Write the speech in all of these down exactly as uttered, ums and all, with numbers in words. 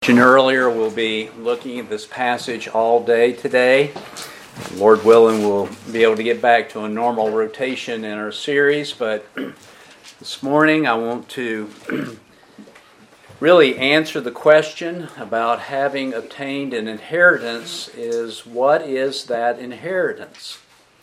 Earlier, we'll be looking at this passage all day today. Lord willing, we'll be able to get back to a normal rotation in our series, but this morning I want to really answer the question about having obtained an inheritance is, what is that inheritance?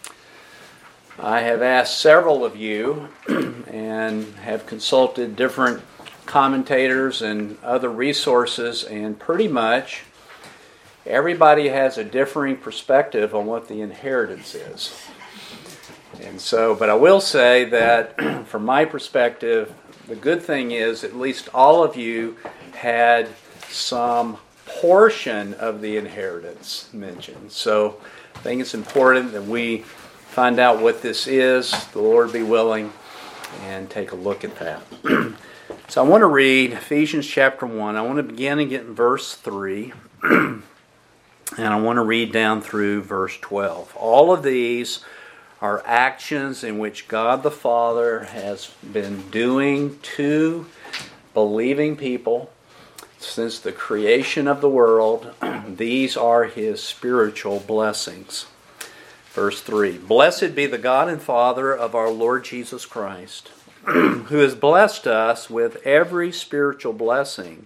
I have asked several of you and have consulted different commentators and other resources, and pretty much everybody has a differing perspective on what the inheritance is. And so, but I will say that from my perspective, the good thing is at least all of you had some portion of the inheritance mentioned. So I think it's important that we find out what this is, the Lord be willing, and take a look at that. So I want to read Ephesians chapter one. I want to begin and get in verse three. And I want to read down through verse twelve. All of these are actions in which God the Father has been doing to believing people since the creation of the world. These are His spiritual blessings. Verse three. Blessed be the God and Father of our Lord Jesus Christ, who has blessed us with every spiritual blessing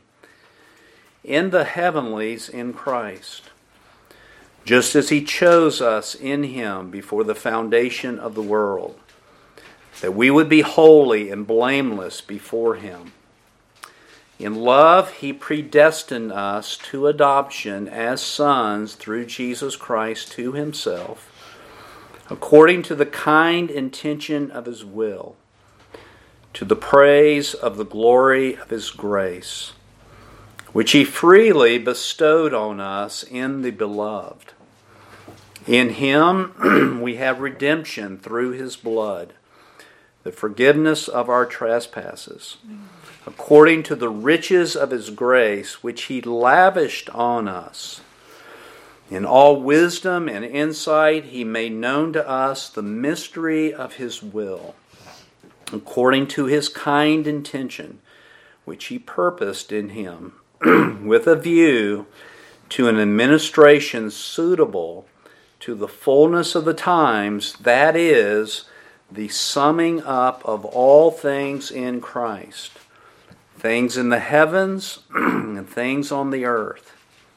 in the heavenlies in Christ, just as He chose us in Him before the foundation of the world, that we would be holy and blameless before Him. In love, He predestined us to adoption as sons through Jesus Christ to Himself, according to the kind intention of His will, to the praise of the glory of His grace, which He freely bestowed on us in the Beloved. In Him we have redemption through His blood, the forgiveness of our trespasses, according to the riches of His grace, which He lavished on us. In all wisdom and insight He made known to us the mystery of His will, according to His kind intention, which He purposed in Him, with a view to an administration suitable to the fullness of the times, that is, the summing up of all things in Christ, things in the heavens and things on the earth.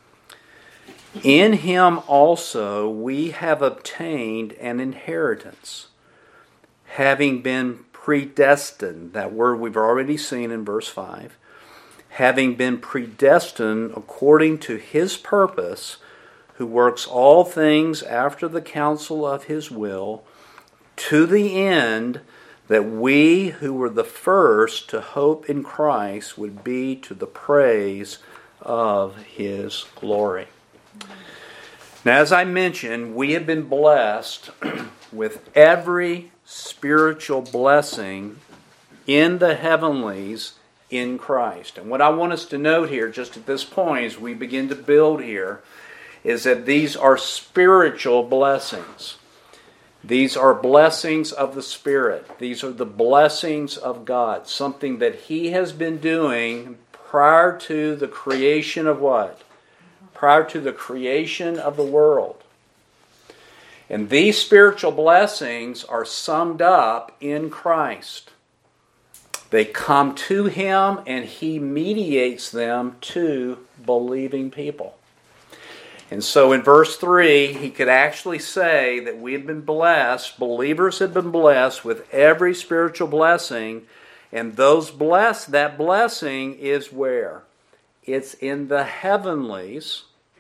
In Him also we have obtained an inheritance, having been predestined, that word we've already seen in verse five, having been predestined according to His purpose, who works all things after the counsel of His will, to the end that we who were the first to hope in Christ would be to the praise of His glory. Now, as I mentioned, we have been blessed with every spiritual blessing in the heavenlies in Christ. And what I want us to note here, just at this point, as we begin to build here, is that these are spiritual blessings. These are blessings of the Spirit. These are the blessings of God, something that He has been doing prior to the creation of what? Prior to the creation of the world. And these spiritual blessings are summed up in Christ. They come to Him and He mediates them to believing people. And so in verse three, he could actually say that we have been blessed, believers have been blessed with every spiritual blessing, and those bless, that blessing is where? It's in the heavenlies,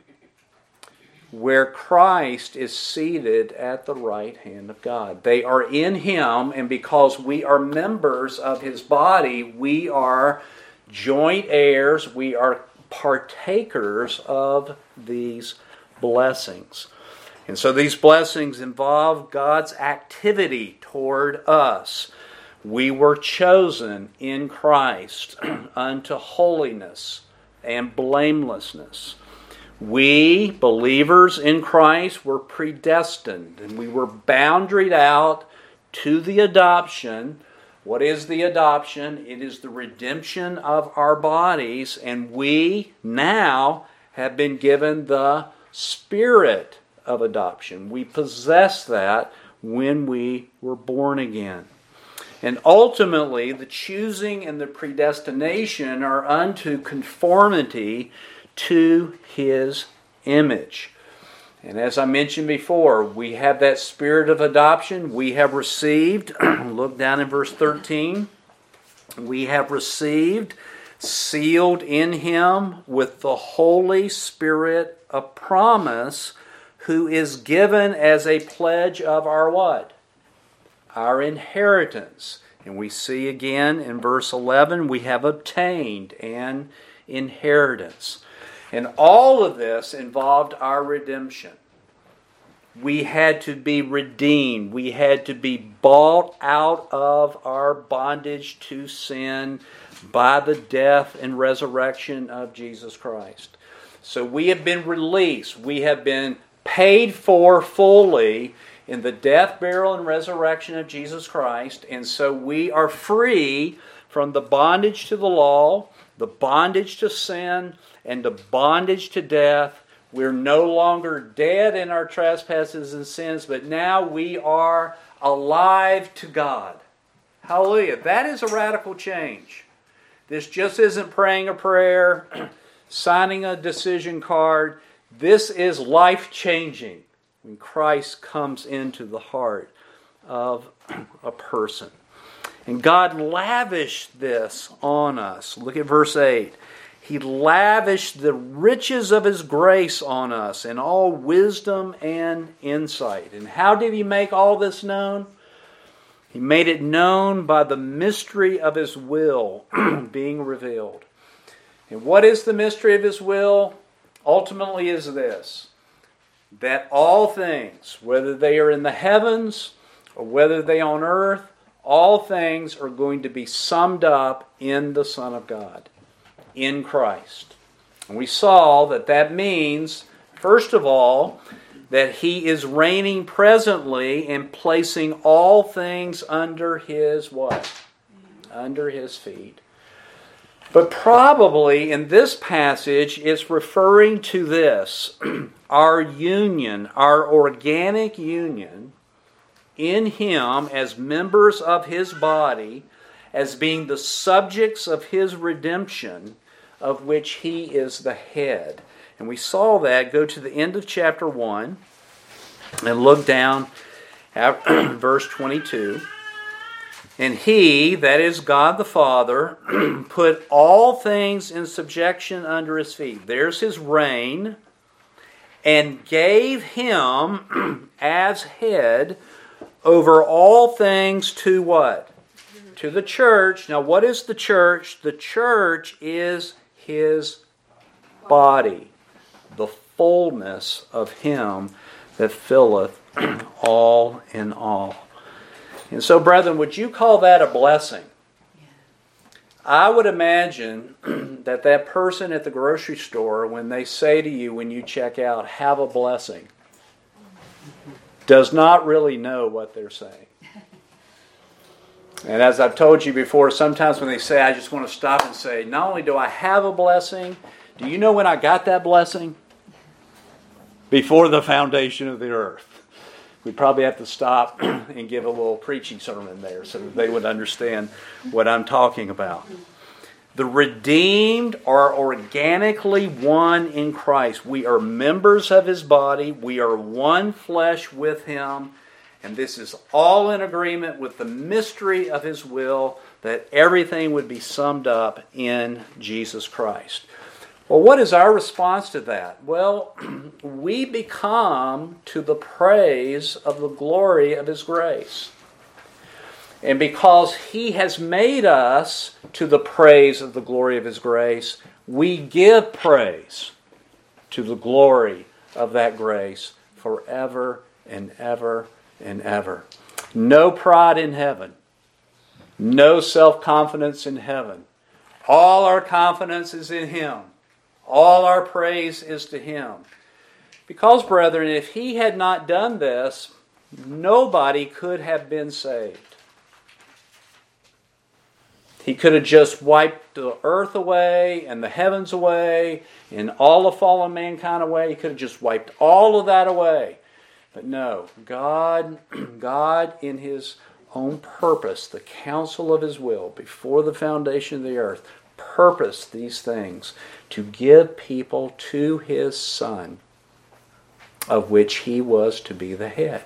where Christ is seated at the right hand of God. They are in Him, and because we are members of His body, we are joint heirs, we are partakers of these blessings. And so these blessings involve God's activity toward us. We were chosen in Christ unto holiness and blamelessness. We, believers in Christ, were predestined, and we were boundaried out to the adoption What is the adoption? It is the redemption of our bodies, and we now have been given the spirit of adoption. We possess that when we were born again. And ultimately, the choosing and the predestination are unto conformity to His image. And as I mentioned before, we have that spirit of adoption. We have received, look down in verse thirteen, we have received, sealed in Him with the Holy Spirit of promise, who is given as a pledge of our what? Our inheritance. And we see again in verse eleven, we have obtained an inheritance. And all of this involved our redemption. We had to be redeemed. We had to be bought out of our bondage to sin by the death and resurrection of Jesus Christ. So we have been released. We have been paid for fully in the death, burial, and resurrection of Jesus Christ. And so we are free from the bondage to the law, the bondage to sin, and the bondage to death. We're no longer dead in our trespasses and sins, but now we are alive to God. Hallelujah. That is a radical change. This just isn't praying a prayer, signing a decision card. This is life-changing when Christ comes into the heart of a person. And God lavished this on us. Look at verse eight. He lavished the riches of His grace on us in all wisdom and insight. And how did He make all this known? He made it known by the mystery of His will being revealed. And what is the mystery of His will? Ultimately is this, that all things, whether they are in the heavens or whether they are on earth, all things are going to be summed up in the Son of God, in Christ. And we saw that that means, first of all, that He is reigning presently and placing all things under His what? Under His feet. But probably in this passage it's referring to this, our union, our organic union in Him as members of His body, as being the subjects of His redemption, of which He is the head. And we saw that. Go to the end of chapter one and look down at verse twenty-two. And He, that is God the Father, put all things in subjection under His feet. There's His reign. And gave Him as head over all things to what? To the church. Now what is the church? The church is His body. The fullness of Him that filleth all in all. And so, brethren, would you call that a blessing? I would imagine that that person at the grocery store, when they say to you when you check out, have a blessing, does not really know what they're saying. And as I've told you before, sometimes when they say, I just want to stop and say, not only do I have a blessing, do you know when I got that blessing? Before the foundation of the earth. We'd probably have to stop and give a little preaching sermon there so that they would understand what I'm talking about. The redeemed are organically one in Christ. We are members of His body. We are one flesh with Him. And this is all in agreement with the mystery of His will, that everything would be summed up in Jesus Christ. Well, what is our response to that? Well, we become to the praise of the glory of His grace. And because He has made us to the praise of the glory of His grace, we give praise to the glory of that grace forever and ever and ever. No pride in heaven. No self-confidence in heaven. All our confidence is in Him. All our praise is to Him. Because, brethren, if He had not done this, nobody could have been saved. He could have just wiped the earth away and the heavens away and all of fallen mankind away. He could have just wiped all of that away. But no, God, God in His own purpose, the counsel of His will, before the foundation of the earth, purposed these things to give people to His Son, of which He was to be the head.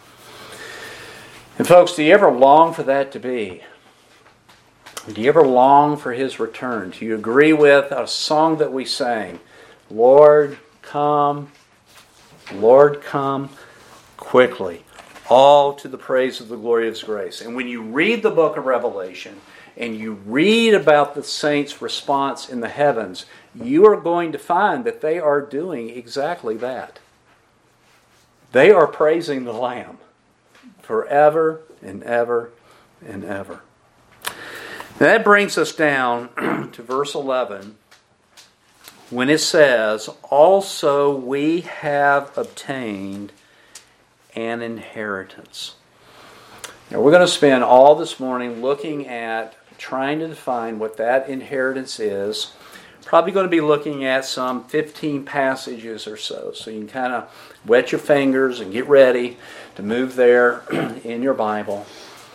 And folks, do you ever long for that to be? Do you ever long for His return? Do you agree with a song that we sang? Lord, come, Lord, come quickly, all to the praise of the glory of His grace. And when you read the book of Revelation and you read about the saints' response in the heavens, you are going to find that they are doing exactly that. They are praising the Lamb forever and ever and ever. Now that brings us down to verse eleven, when it says, also we have obtained an inheritance. Now we're going to spend all this morning looking at trying to define what that inheritance is. Probably going to be looking at some fifteen passages or so. So you can kind of wet your fingers and get ready to move there in your Bible.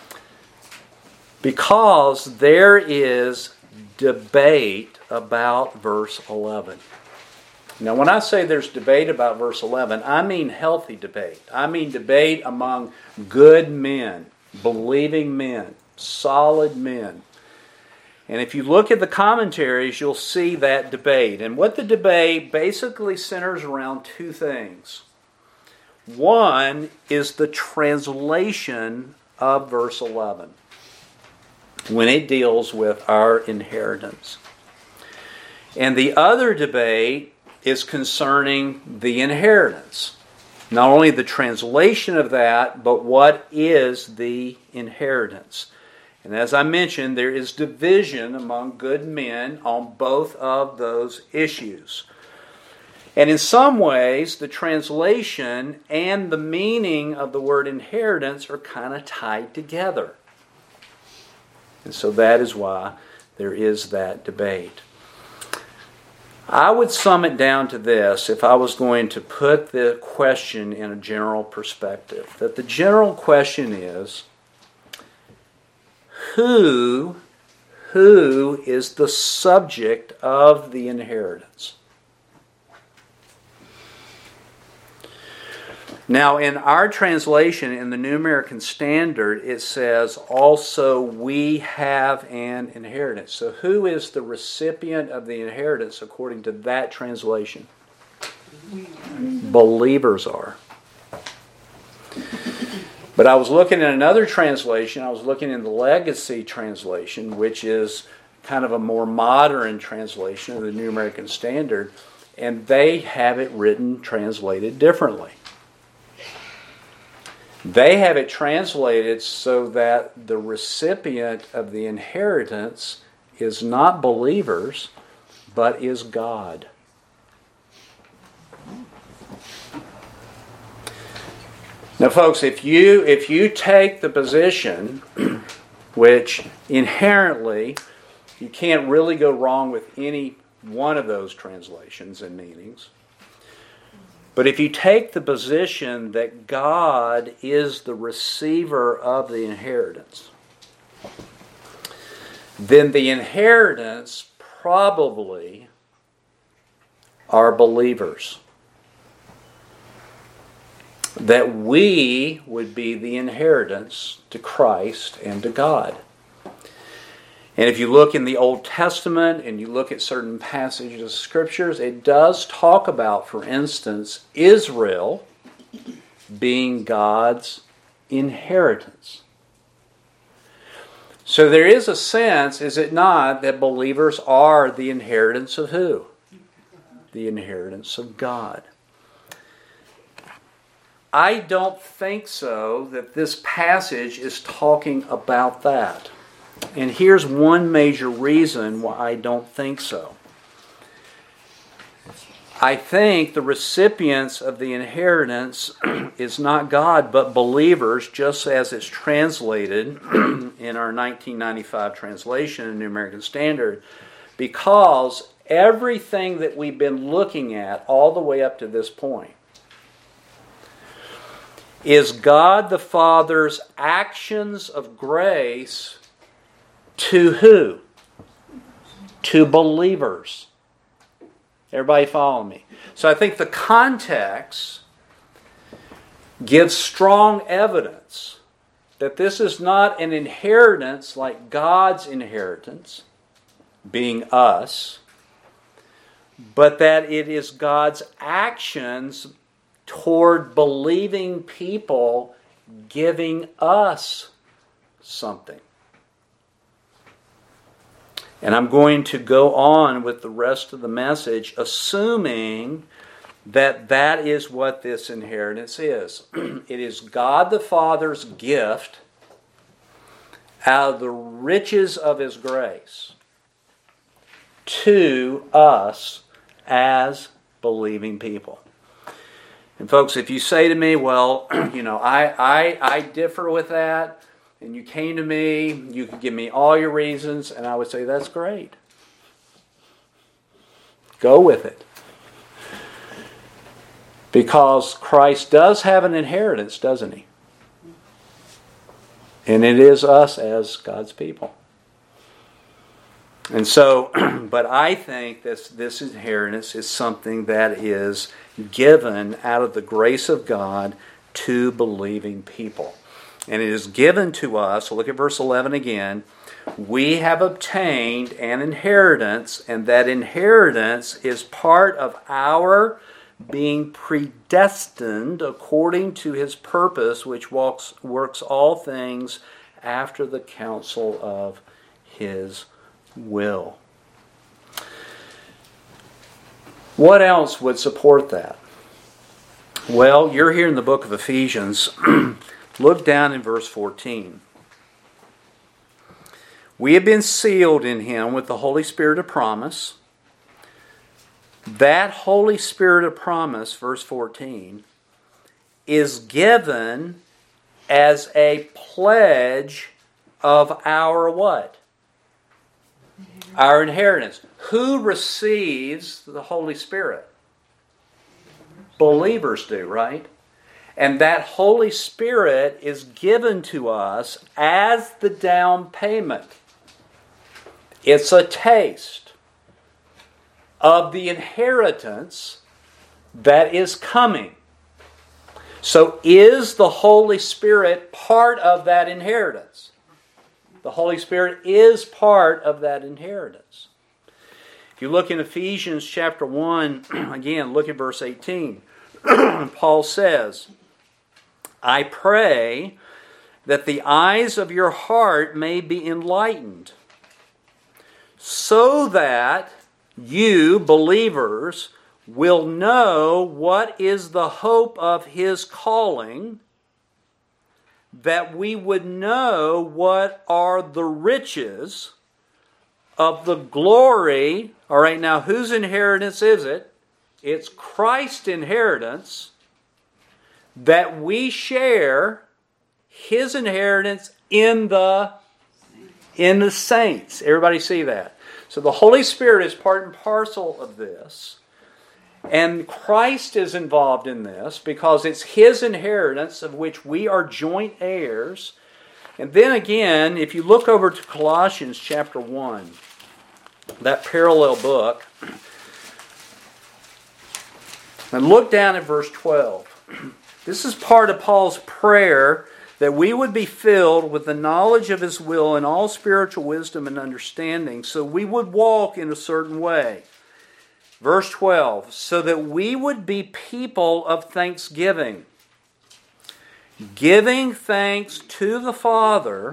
Because there is debate about verse eleven. Now when I say there's debate about verse eleven, I mean healthy debate. I mean debate among good men, believing men, solid men. And if you look at the commentaries, you'll see that debate. And what the debate basically centers around two things. One is the translation of verse eleven, when it deals with our inheritance. And the other debate is concerning the inheritance. Not only the translation of that, but what is the inheritance? And as I mentioned, there is division among good men on both of those issues. And in some ways, the translation and the meaning of the word inheritance are kind of tied together. And so that is why there is that debate. I would sum it down to this if I was going to put the question in a general perspective. That the general question is, who, who is the subject of the inheritance? Now, in our translation, in the New American Standard, it says, also we have an inheritance. So who is the recipient of the inheritance according to that translation? Believers are. But I was looking at another translation. I was looking in the Legacy translation, which is kind of a more modern translation of the New American Standard, and they have it written, translated differently. They have it translated so that the recipient of the inheritance is not believers, but is God. Now, folks, if you if you take the position, which inherently you can't really go wrong with any one of those translations and meanings, but if you take the position that God is the receiver of the inheritance, then the inheritance probably are believers. That we would be the inheritance to Christ and to God. And if you look in the Old Testament and you look at certain passages of Scriptures, it does talk about, for instance, Israel being God's inheritance. So there is a sense, is it not, that believers are the inheritance of who? The inheritance of God. I don't think so that this passage is talking about that. And here's one major reason why I don't think so. I think the recipients of the inheritance is not God, but believers, just as it's translated in our nineteen ninety-five translation in the New American Standard, because everything that we've been looking at all the way up to this point is God the Father's actions of grace to who? To believers. Everybody follow me? So I think the context gives strong evidence that this is not an inheritance like God's inheritance, being us, but that it is God's actions toward believing people giving us something. And I'm going to go on with the rest of the message, assuming that that is what this inheritance is. It is God the Father's gift out of the riches of His grace to us as believing people. And folks, if you say to me, well, you know, I, I, I differ with that, and you came to me, you could give me all your reasons, and I would say, that's great. Go with it. Because Christ does have an inheritance, doesn't He? And it is us as God's people. And so, but I think this, this inheritance is something that is given out of the grace of God to believing people. And it is given to us, look at verse eleven again, we have obtained an inheritance, and that inheritance is part of our being predestined according to His purpose, which walks, works all things after the counsel of His will. What else would support that? Well, you're here in the book of Ephesians. Look down in verse fourteen. We have been sealed in Him with the Holy Spirit of promise. That Holy Spirit of promise, verse fourteen, is given as a pledge of our what? Our inheritance. Who receives the Holy Spirit? Believers do, right? And that Holy Spirit is given to us as the down payment. It's a taste of the inheritance that is coming. So is the Holy Spirit part of that inheritance? The Holy Spirit is part of that inheritance. If you look in Ephesians chapter one, again, look at verse eighteen. Paul says, I pray that the eyes of your heart may be enlightened, so that you, believers, will know what is the hope of His calling, that we would know what are the riches of the glory. All right, now whose inheritance is it? It's Christ's inheritance, that we share His inheritance in the, in the saints. Everybody see that? So the Holy Spirit is part and parcel of this. And Christ is involved in this because it's His inheritance of which we are joint heirs. And then again, if you look over to Colossians chapter one, that parallel book, and look down at verse twelve. This is part of Paul's prayer, that we would be filled with the knowledge of His will and all spiritual wisdom and understanding, so we would walk in a certain way. Verse twelve, so that we would be people of thanksgiving, giving thanks to the Father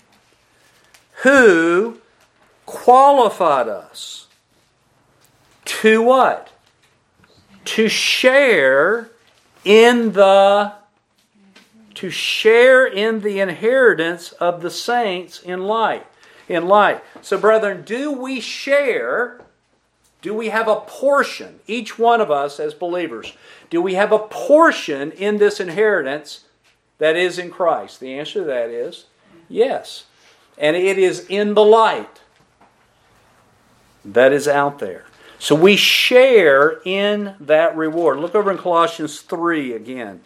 who qualified us to what? To share in the to share in the inheritance of the saints in light. In light. So, brethren, do we share Do we have a portion, each one of us as believers, do we have a portion in this inheritance that is in Christ? The answer to that is yes. And it is in the light that is out there. So we share in that reward. Look over in Colossians three again.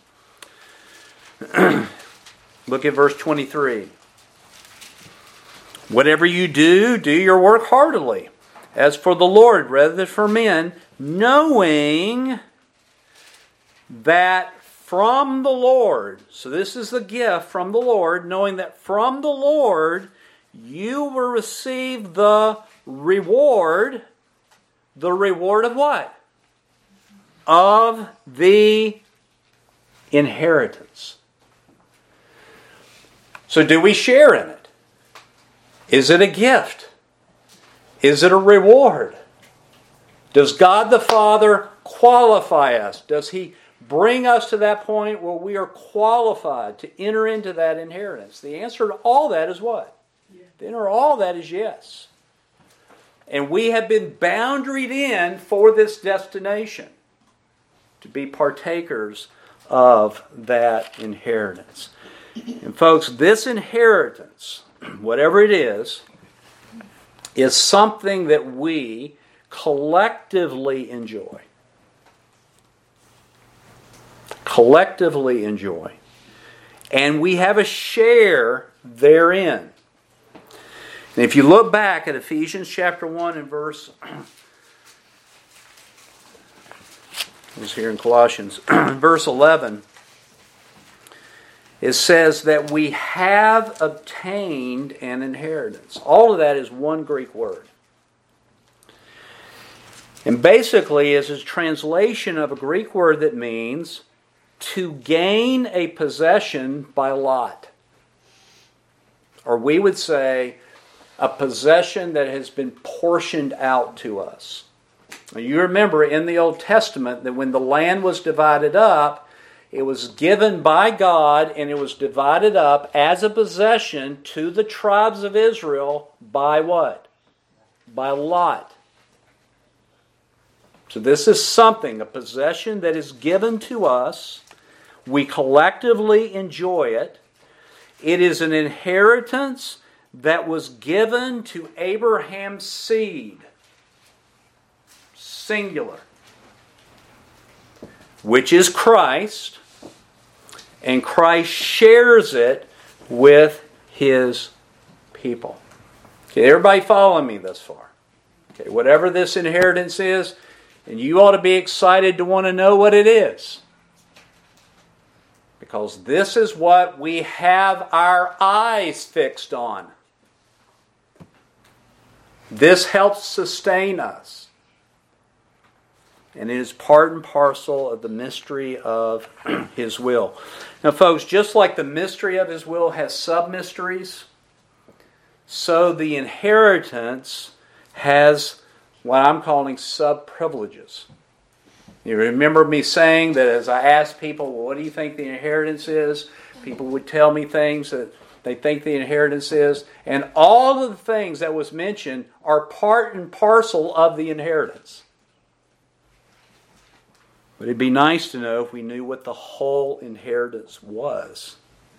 Look at verse twenty-three. Whatever you do, do your work heartily, as for the Lord rather than for men, knowing that from the Lord, so this is the gift from the Lord, knowing that from the Lord you will receive the reward. The reward of what? Of the inheritance. So do we share in it? Is it a gift? Is it a reward? Does God the Father qualify us? Does He bring us to that point where we are qualified to enter into that inheritance? The answer to all that is what? Yeah. The answer to all that is yes. And we have been boundaried in for this destination to be partakers of that inheritance. And folks, this inheritance, whatever it is, is something that we collectively enjoy. Collectively enjoy. And we have a share therein. And if you look back at Ephesians chapter one and verse, it was here in Colossians, verse eleven, it says that we have obtained an inheritance. All of that is one Greek word. And basically is a translation of a Greek word that means to gain a possession by lot. Or we would say a possession that has been portioned out to us. Now you remember in the Old Testament that when the land was divided up, it was given by God and it was divided up as a possession to the tribes of Israel by what? By lot. So this is something, a possession that is given to us. We collectively enjoy it. It is an inheritance that was given to Abraham's seed. Singular. Which is Christ. And Christ shares it with His people. Okay, everybody follow me thus far? Okay, whatever this inheritance is, and you ought to be excited to want to know what it is. Because this is what we have our eyes fixed on. This helps sustain us. And it is part and parcel of the mystery of His will. Now, folks, just like the mystery of His will has sub-mysteries, so the inheritance has what I'm calling sub-privileges. You remember me saying that as I asked people, well, what do you think the inheritance is? People would tell me things that they think the inheritance is. And all of the things that was mentioned are part and parcel of the inheritance. But it'd be nice to know if we knew what the whole inheritance was.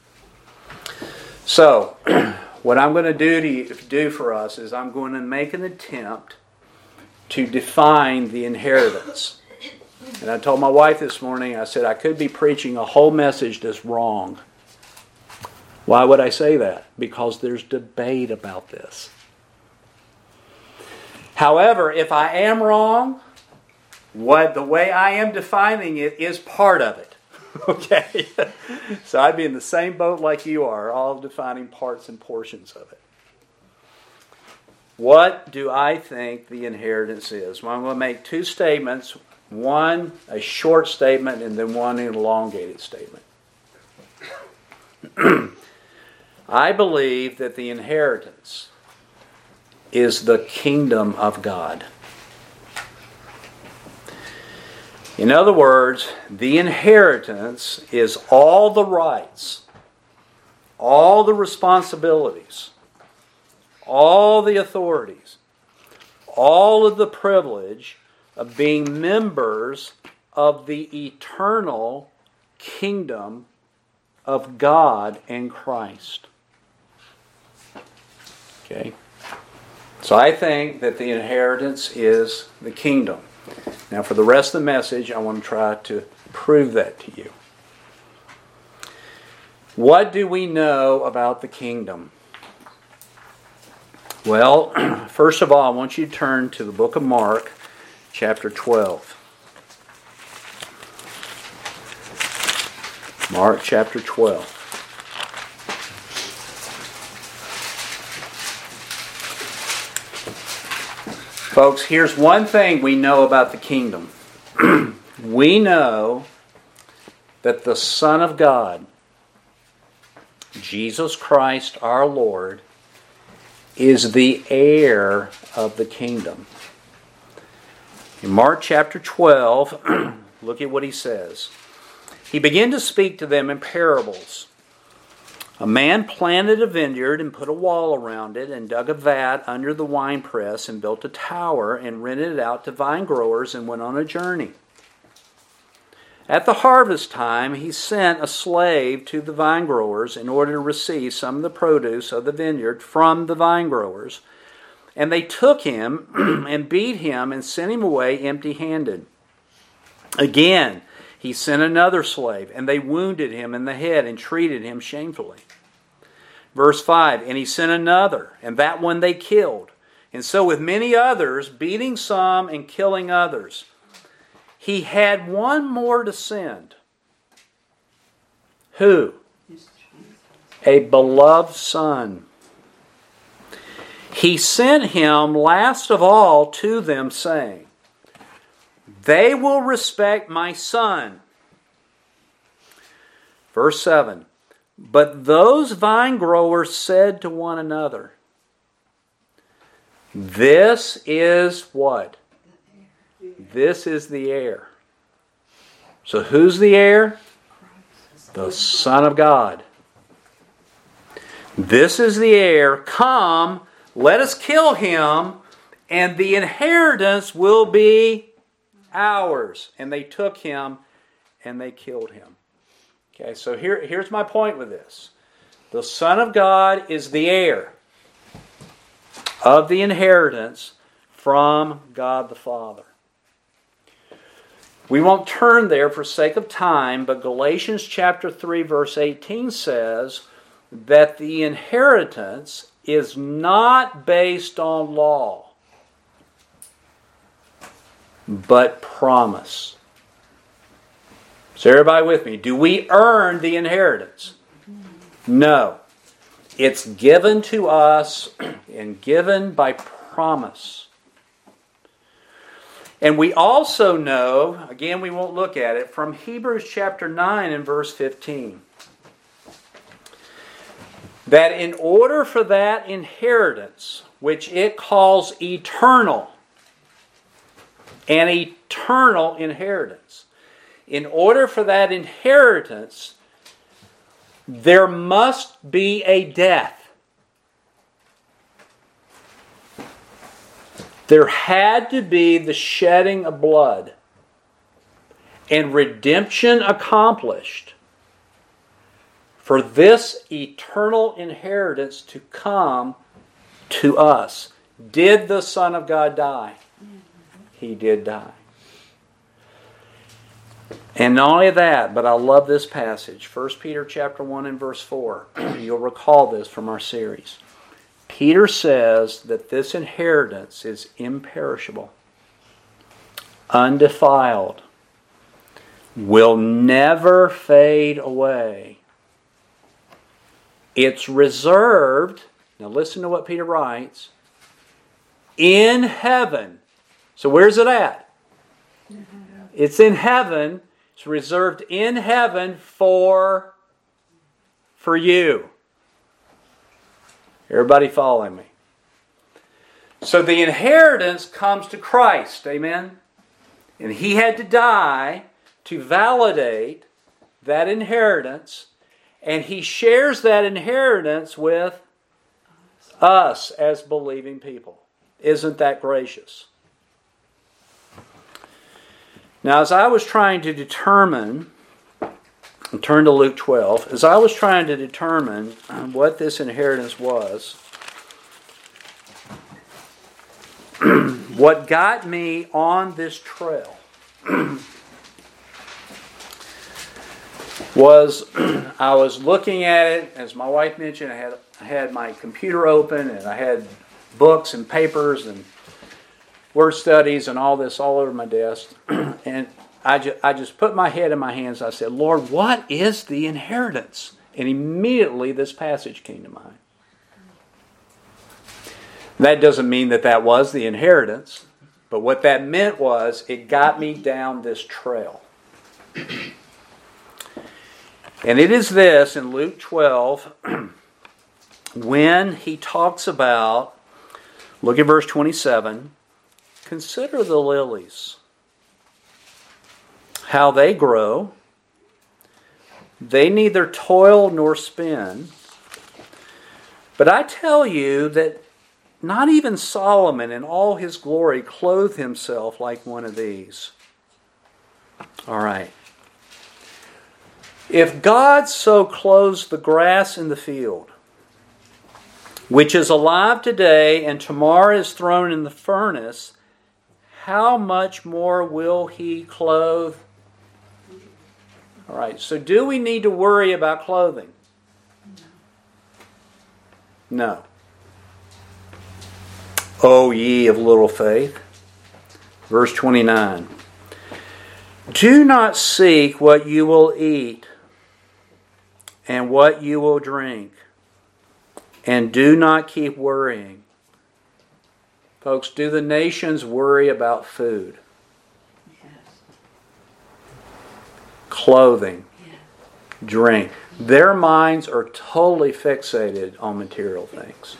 So, what I'm going to do to do for us is I'm going to make an attempt to define the inheritance. And I told my wife this morning, I said I could be preaching a whole message that's wrong. Why would I say that? Because there's debate about this. However, if I am wrong, what the way I am defining it is part of it. Okay? So I'd be in the same boat like you are, all defining parts and portions of it. What do I think the inheritance is? Well, I'm going to make two statements. One, a short statement, and then one elongated statement. I believe that the inheritance is the kingdom of God. In other words, the inheritance is all the rights, all the responsibilities, all the authorities, all of the privilege of being members of the eternal kingdom of God and Christ. Okay? So I think that the inheritance is the kingdom. Now for the rest of the message, I want to try to prove that to you. What do we know about the kingdom? Well, first of all, I want you to turn to the book of Mark, chapter twelve. Mark chapter twelve. Folks, here's one thing we know about the kingdom. We know that the Son of God, Jesus Christ our Lord, is the heir of the kingdom. In Mark chapter twelve, look at what he says. He began to speak to them in parables. A man planted a vineyard and put a wall around it and dug a vat under the winepress and built a tower and rented it out to vine growers and went on a journey. At the harvest time, he sent a slave to the vine growers in order to receive some of the produce of the vineyard from the vine growers. And they took him and beat him and sent him away empty-handed. Again, he sent another slave, and they wounded him in the head and treated him shamefully. Verse five, and he sent another, and that one they killed. And so with many others, beating some and killing others. He had one more to send. Who? A beloved son. He sent him last of all to them, saying, they will respect my son. Verse seven, but those vine growers said to one another, this is what? This is the heir. So who's the heir? The Son of God. This is the heir. Come, let us kill him, and the inheritance will be ours. And they took him and they killed him. Okay, so here, here's my point with this. The Son of God is the heir of the inheritance from God the Father. We won't turn there for sake of time, but Galatians chapter three verse eighteen says that the inheritance is not based on law, but promise. Is everybody with me? Do we earn the inheritance? No. It's given to us and given by promise. And we also know, again we won't look at it, from Hebrews chapter nine and verse fifteen, that in order for that inheritance, which it calls eternal, an eternal inheritance, in order for that inheritance, there must be a death. There had to be the shedding of blood and redemption accomplished for this eternal inheritance to come to us. Did the Son of God die? He did die. And not only that, but I love this passage. First Peter chapter one and verse four. You'll recall this from our series. Peter says that this inheritance is imperishable, undefiled, will never fade away. It's reserved, now listen to what Peter writes, in heaven. So where's it at? It's in heaven. It's reserved in heaven for, for you. Everybody following me? So the inheritance comes to Christ. Amen? And He had to die to validate that inheritance. And He shares that inheritance with us as believing people. isn't that gracious? Now, as I was trying to determine, and turn to Luke twelve, as I was trying to determine what this inheritance was, what got me on this trail was I was looking at it, as my wife mentioned, I had, I had my computer open and I had books and papers and word studies and all this all over my desk. And I, ju- I just put my head in my hands. I said, Lord, what is the inheritance? And immediately this passage came to mind. That doesn't mean that that was the inheritance. But what that meant was it got me down this trail. And it is this in Luke twelve, when he talks about, look at verse twenty-seven, consider the lilies, how they grow. They neither toil nor spin. But I tell you that not even Solomon in all his glory clothed himself like one of these. All right. If God so clothes the grass in the field, which is alive today and tomorrow is thrown in the furnace, how much more will He clothe? All right, so do we need to worry about clothing? No. O ye of little faith. Verse twenty-nine. Do not seek what you will eat and what you will drink, and do not keep worrying. Folks, do the nations worry about food? Yes. Clothing? Yes. Drink? Their minds are totally fixated on material things.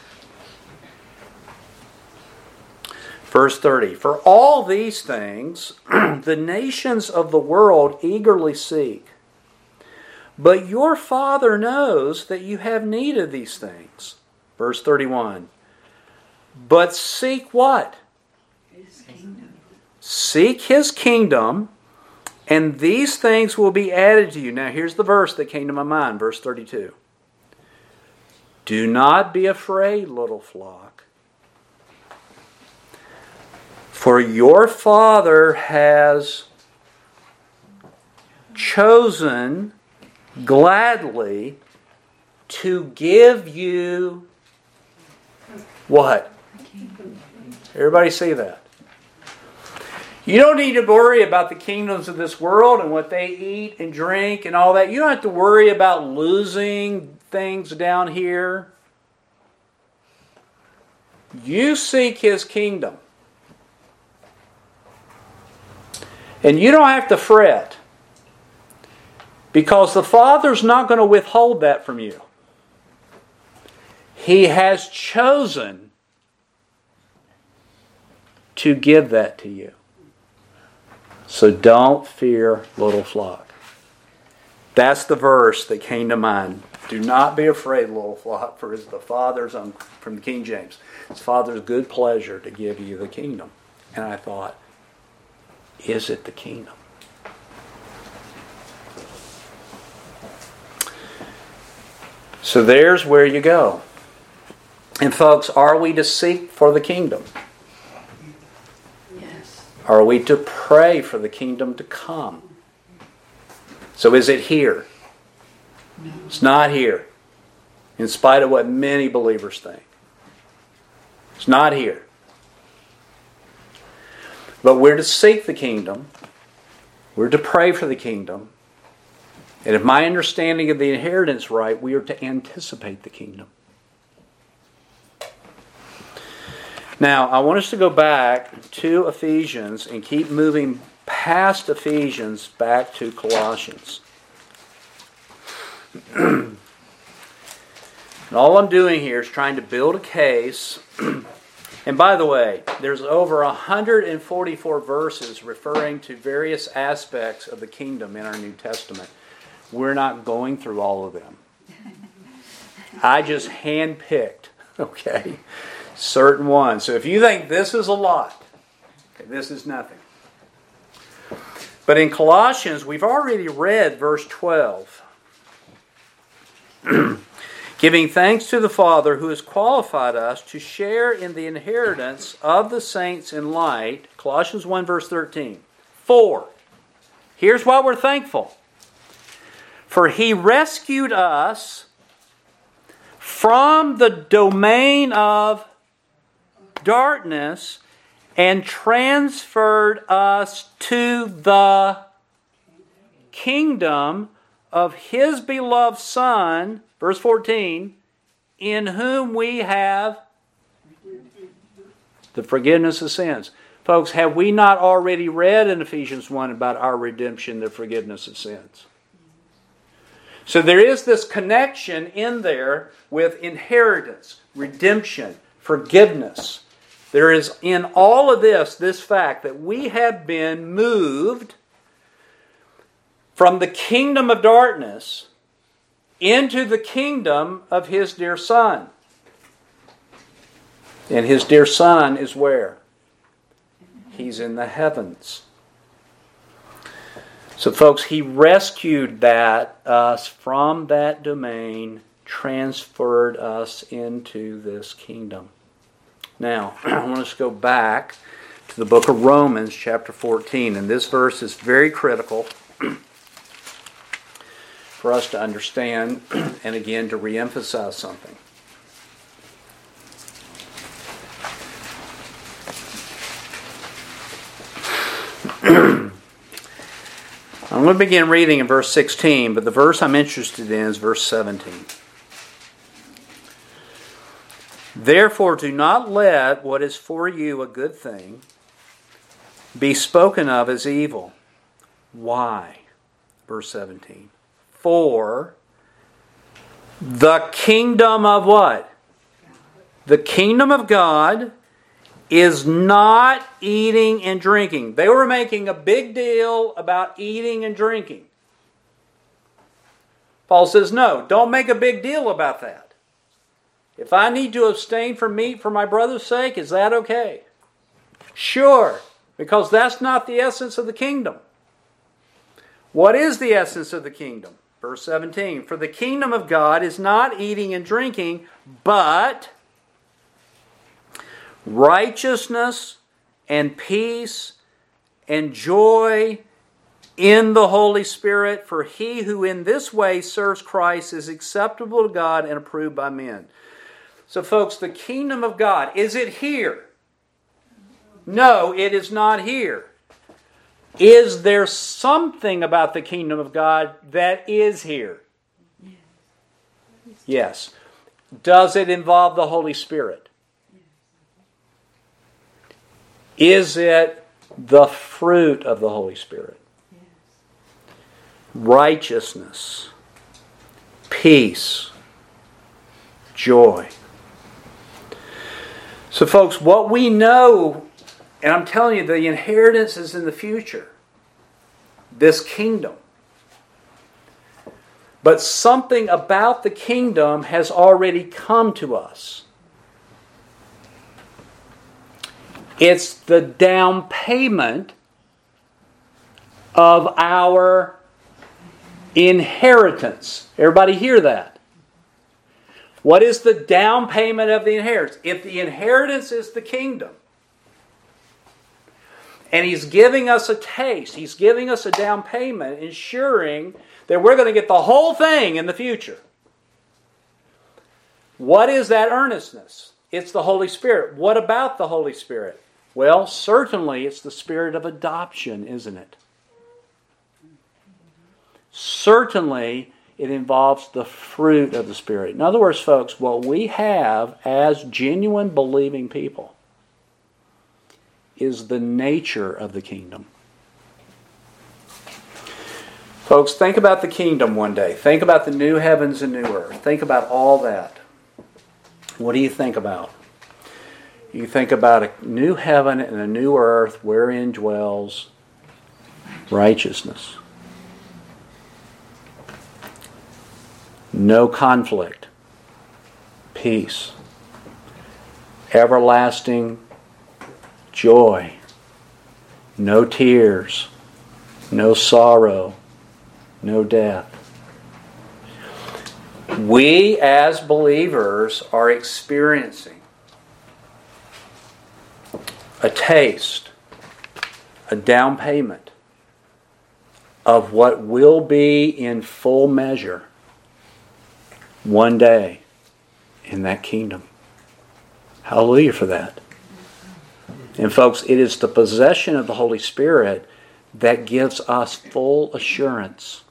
Verse thirty, for all these things the nations of the world eagerly seek. But your Father knows that you have need of these things. Verse thirty-one. But seek what? His kingdom. Seek His kingdom, and these things will be added to you. Now here's the verse that came to my mind, verse thirty-two. Do not be afraid, little flock, for your Father has chosen gladly to give you what? Everybody see that? You don't need to worry about the kingdoms of this world and what they eat and drink and all that. You don't have to worry about losing things down here. You seek His kingdom. And you don't have to fret, because the Father's not going to withhold that from you. He has chosen to give that to you. So don't fear, little flock. That's the verse that came to mind. Do not be afraid, little flock, for it's the Father's, um, from the King James, it's Father's good pleasure to give you the kingdom. And I thought, is it the kingdom? So there's where you go. And folks, are we to seek for the kingdom? Yes. Are we to pray for the kingdom to come? So is it here? No. It's not here, in spite of what many believers think. It's not here. But we're to seek the kingdom. We're to pray for the kingdom. And if my understanding of the inheritance is right, we are to anticipate the kingdom. Now, I want us to go back to Ephesians and keep moving past Ephesians back to Colossians. And all I'm doing here is trying to build a case. And by the way, there's over one hundred forty-four verses referring to various aspects of the kingdom in our New Testament. We're not going through all of them. I just handpicked, okay? Certain ones. So if you think this is a lot, okay, this is nothing. But in Colossians, we've already read verse twelve. Giving thanks to the Father who has qualified us to share in the inheritance of the saints in light. Colossians one verse thirteen. For, here's why we're thankful. For He rescued us from the domain of darkness and transferred us to the kingdom of His beloved Son, verse fourteen, in whom we have the forgiveness of sins. Folks, have we not already read in Ephesians one about our redemption, the forgiveness of sins? So there is this connection in there with inheritance, redemption, forgiveness. There is in all of this, this fact that we have been moved from the kingdom of darkness into the kingdom of His dear Son. And His dear Son is where? He's in the heavens. So folks, He rescued that us from that domain, transferred us into this kingdom. Now, I want us to go back to the book of Romans, chapter fourteen. And this verse is very critical for us to understand, and again, to reemphasize something. I'm going to begin reading in verse sixteen, but the verse I'm interested in is verse seventeen. Therefore, do not let what is for you a good thing be spoken of as evil. Why? Verse seventeen. For the kingdom of what? The kingdom of God is not eating and drinking. They were making a big deal about eating and drinking. Paul says, no, don't make a big deal about that. If I need to abstain from meat for my brother's sake, is that okay? Sure, because that's not the essence of the kingdom. What is the essence of the kingdom? Verse seventeen, for the kingdom of God is not eating and drinking, but righteousness and peace and joy in the Holy Spirit, for he who in this way serves Christ is acceptable to God and approved by men. So folks, the kingdom of God, is it here? No, it is not here. Is there something about the kingdom of God that is here? Yes. Does it involve the Holy Spirit? Is it the fruit of the Holy Spirit? Righteousness, peace, joy. So folks, what we know, and I'm telling you, the inheritance is in the future. This kingdom. But something about the kingdom has already come to us. It's the down payment of our inheritance. Everybody hear that? What is the down payment of the inheritance? If the inheritance is the kingdom, and He's giving us a taste, He's giving us a down payment, ensuring that we're going to get the whole thing in the future. What is that earnestness? It's the Holy Spirit. What about the Holy Spirit? Well, certainly it's the spirit of adoption, isn't it? Certainly it involves the fruit of the Spirit. In other words, folks, what we have as genuine believing people is the nature of the kingdom. Folks, think about the kingdom one day. Think about the new heavens and new earth. Think about all that. What do you think about? You think about a new heaven and a new earth wherein dwells righteousness. No conflict. Peace. everlasting joy, no tears, no sorrow, no death. We as believers are experiencing a taste, a down payment of what will be in full measure one day in that kingdom. Hallelujah for that. And folks, it is the possession of the Holy Spirit that gives us full assurance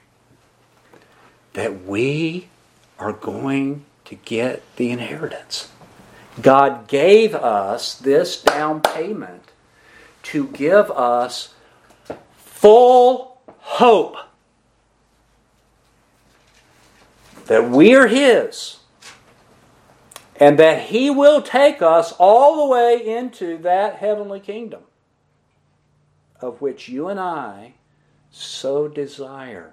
that we are going to get the inheritance. God gave us this down payment to give us full hope that we are His and that He will take us all the way into that heavenly kingdom of which you and I so desire.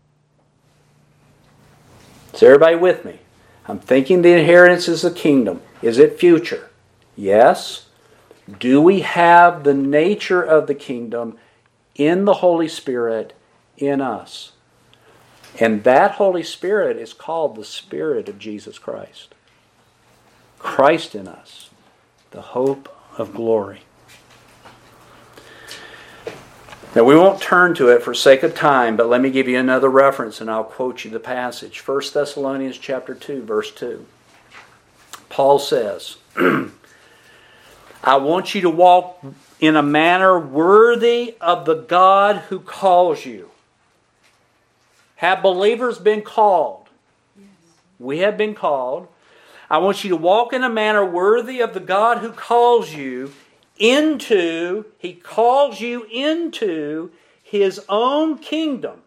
Is everybody with me? I'm thinking the inheritance is the kingdom. Is it future? Yes. Do we have the nature of the kingdom in the Holy Spirit in us? And that Holy Spirit is called the Spirit of Jesus Christ. Christ in us, the hope of glory. Now we won't turn to it for sake of time, but let me give you another reference and I'll quote you the passage. First Thessalonians chapter two, verse two. Paul says, I want you to walk in a manner worthy of the God who calls you. Have believers been called? Yes. We have been called. I want you to walk in a manner worthy of the God who calls you into, He calls you into His own kingdom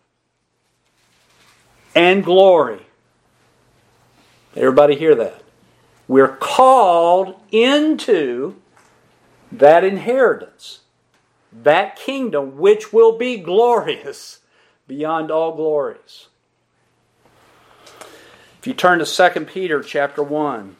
and glory. Everybody hear that? We're called into that inheritance, that kingdom which will be glorious beyond all glories. If you turn to Second Peter chapter one.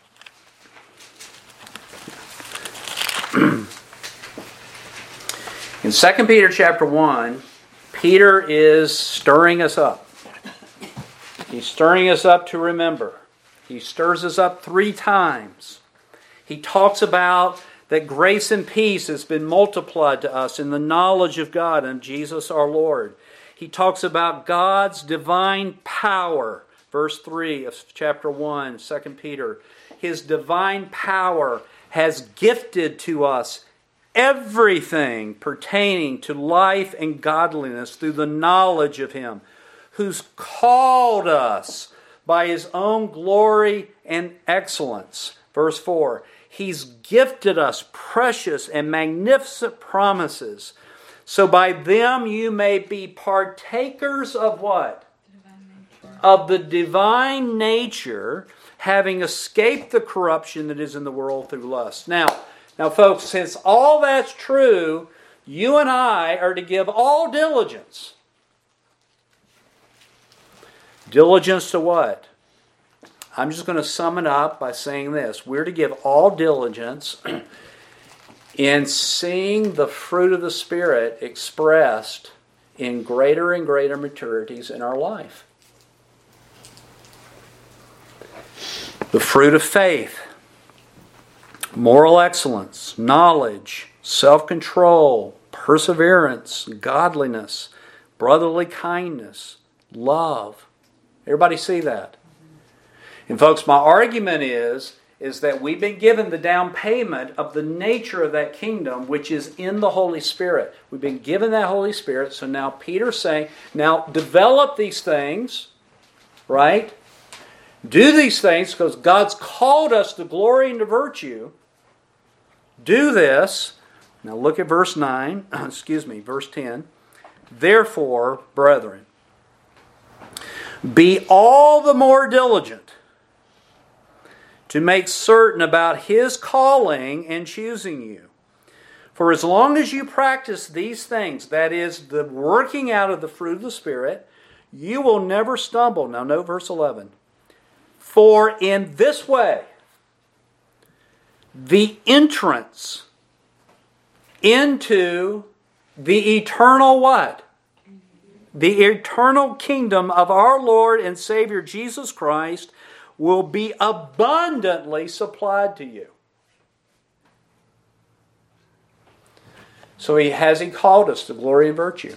In Second Peter chapter one, Peter is stirring us up. He's stirring us up to remember. He stirs us up three times. He talks about that grace and peace has been multiplied to us in the knowledge of God and Jesus our Lord. He talks about God's divine power. Verse three of chapter one, Second Peter. His divine power has gifted to us everything pertaining to life and godliness through the knowledge of Him, who's called us by His own glory and excellence. Verse four, He's gifted us precious and magnificent promises, so by them you may be partakers of what? Of the divine nature, having escaped the corruption that is in the world through lust. Now, now, folks, since all that's true, you and I are to give all diligence. Diligence to what? I'm just going to sum it up by saying this. We're to give all diligence in seeing the fruit of the Spirit expressed in greater and greater maturities in our life. The fruit of faith, moral excellence, knowledge, self-control, perseverance, godliness, brotherly kindness, love. Everybody see that? And folks, my argument is, is that we've been given the down payment of the nature of that kingdom, which is in the Holy Spirit. We've been given that Holy Spirit, so now Peter's saying, now develop these things, right? Do these things because God's called us to glory and to virtue. Do this. Now look at verse nine. Excuse me, verse ten. Therefore, brethren, be all the more diligent to make certain about His calling and choosing you. For as long as you practice these things, that is, the working out of the fruit of the Spirit, you will never stumble. Now note verse eleven. For in this way the entrance into the eternal what? The eternal kingdom of our Lord and Savior Jesus Christ will be abundantly supplied to you. So he has he called us to glory and virtue?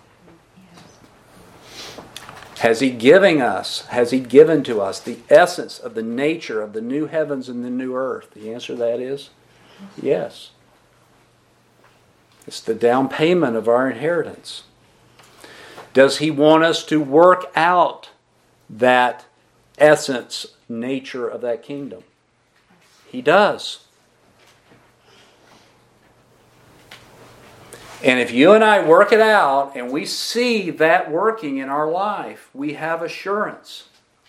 Has he given us, has he given to us the essence of the nature of the new heavens and the new earth? The answer to that is yes. It's the down payment of our inheritance. Does he want us to work out that essence, nature of that kingdom? He does. And if you and I work it out and we see that working in our life, we have assurance.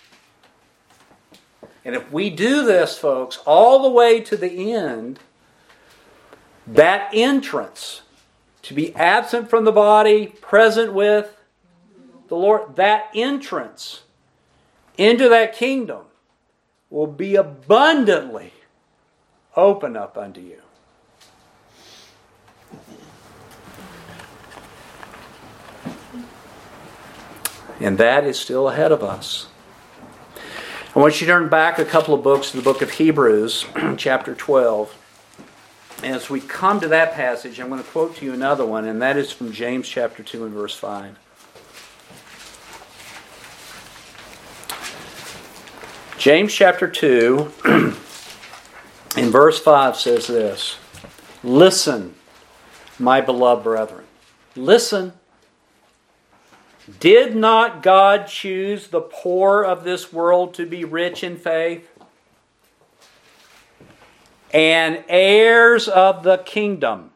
And if we do this, folks, all the way to the end, that entrance, to be absent from the body, present with the Lord, that entrance into that kingdom will be abundantly open up unto you. And that is still ahead of us. I want you to turn back a couple of books to the book of Hebrews, chapter twelve. And as we come to that passage, I'm going to quote to you another one, and that is from James chapter two and verse five. James chapter two, in verse five says this: "Listen, my beloved brethren." Listen. "Did not God choose the poor of this world to be rich in faith and heirs of the kingdom,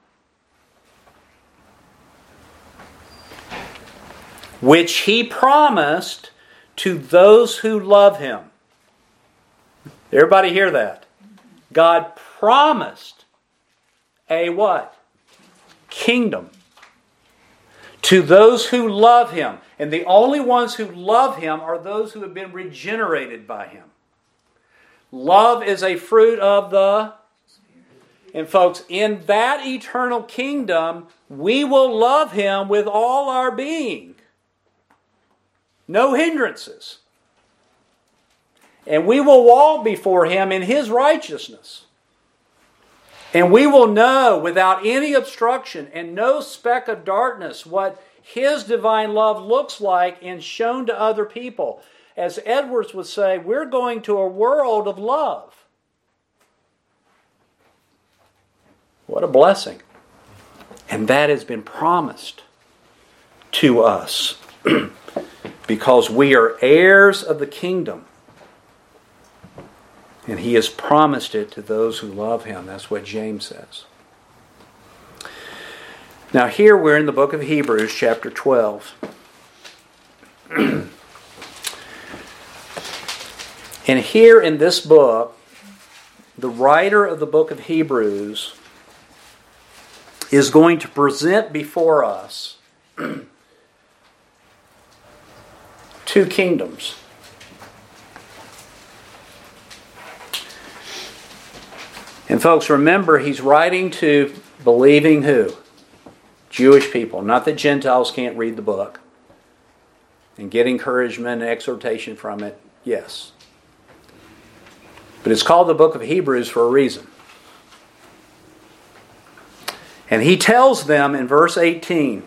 which he promised to those who love him?" Everybody hear that? God promised a what? Kingdom. To those who love him. And the only ones who love him are those who have been regenerated by him. Love is a fruit of the... And folks, in that eternal kingdom, we will love him with all our being. No hindrances. And we will walk before him in his righteousness. And we will know without any obstruction and no speck of darkness what his divine love looks like and shown to other people. As Edwards would say, we're going to a world of love. What a blessing. And that has been promised to us because we are heirs of the kingdom. And he has promised it to those who love him. That's what James says. Now here we're in the book of Hebrews, chapter twelve. And here in this book, the writer of the book of Hebrews is going to present before us two kingdoms. And folks, remember, he's writing to believing who? Jewish people. Not that Gentiles can't read the book and get encouragement and exhortation from it. Yes. But it's called the book of Hebrews for a reason. And he tells them in verse eighteen,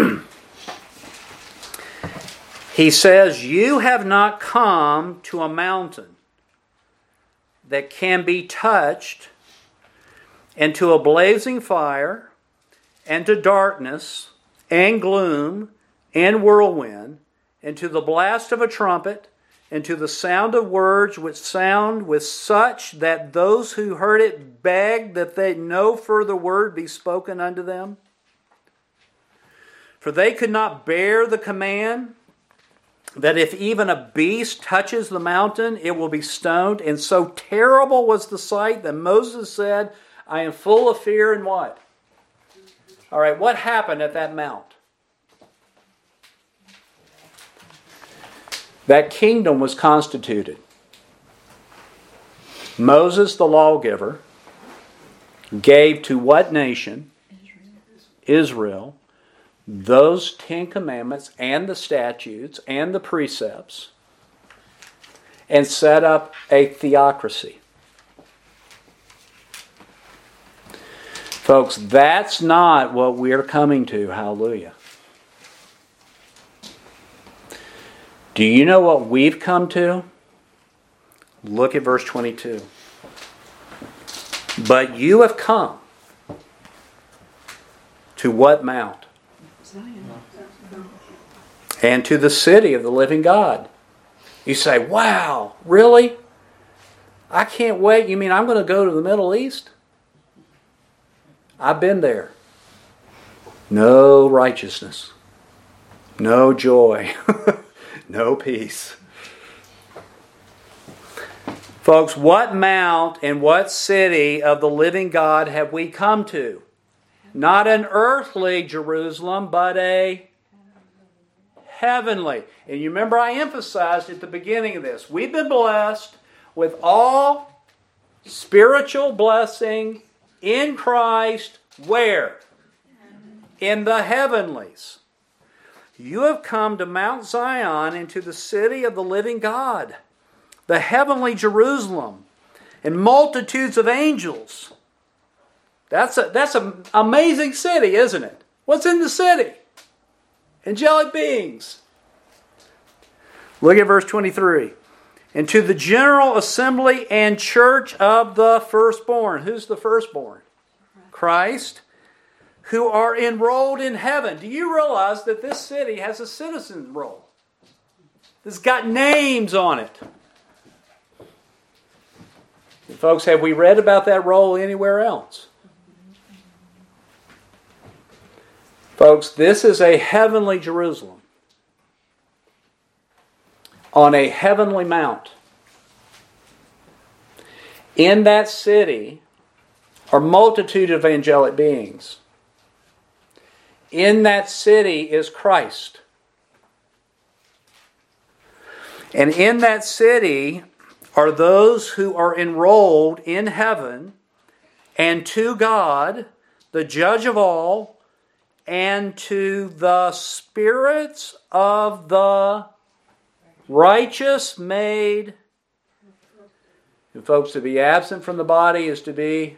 he says, "You have not come to a mountain that can be touched, and to a blazing fire, and to darkness, and gloom, and whirlwind, and to the blast of a trumpet, and to the sound of words which sound with such that those who heard it begged that they no further word be spoken unto them. For they could not bear the command that if even a beast touches the mountain, it will be stoned. And so terrible was the sight that Moses said, I am full of fear and what? All right, what happened at that mount? That kingdom was constituted. Moses, the lawgiver, gave to what nation? Israel. Those Ten Commandments and the statutes and the precepts, and set up a theocracy. Folks, that's not what we're coming to. Hallelujah. Do you know what we've come to? Look at verse twenty-two. But you have come to what mount? Zion. And to the city of the living God. You say, wow, really? I can't wait. You mean I'm going to go to the Middle East? I've been there. No righteousness. No joy. No peace. Folks, what mount and what city of the living God have we come to? Not an earthly Jerusalem, but a heavenly. And you remember I emphasized at the beginning of this, we've been blessed with all spiritual blessing in Christ. Where? In the heavenlies. You have come to Mount Zion and to the city of the living God, the heavenly Jerusalem, and multitudes of angels. That's a, that's an amazing city, isn't it? What's in the city? Angelic beings. Look at verse twenty-three. And to the general assembly and church of the firstborn. Who's the firstborn? Christ. Who are enrolled in heaven. Do you realize that this city has a citizen roll? It's got names on it. And folks, have we read about that roll anywhere else? Folks, this is a heavenly Jerusalem on a heavenly mount. In that city are multitude of angelic beings. In that city is Christ. And in that city are those who are enrolled in heaven and to God, the judge of all, and to the spirits of the righteous made. And folks, to be absent from the body is to be...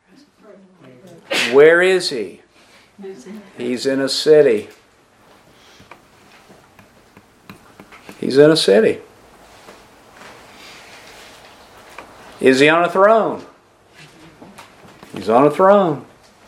Where is he? He's in a city. He's in a city. Is he on a throne? He's on a throne.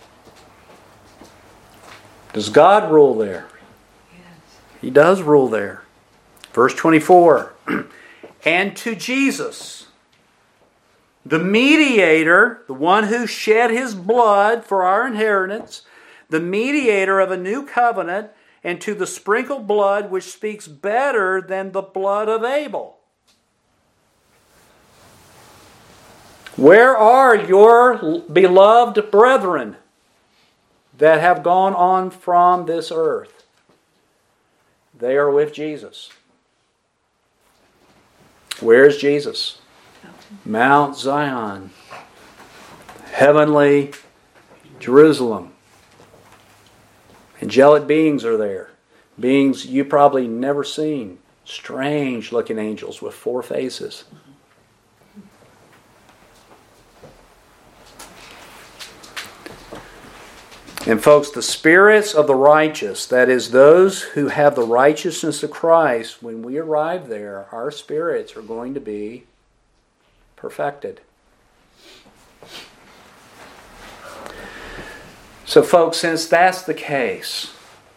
Does God rule there? He does rule there. Verse twenty-four. And to Jesus, the mediator, the one who shed his blood for our inheritance, the mediator of a new covenant, and to the sprinkled blood which speaks better than the blood of Abel. Where are your beloved brethren that have gone on from this earth? They are with Jesus. Where is Jesus? Mount Zion, heavenly Jerusalem. Angelic beings are there. Beings you probably never seen. Strange looking angels with four faces. And folks, the spirits of the righteous, that is those who have the righteousness of Christ, when we arrive there, our spirits are going to be perfected. So folks, since that's the case,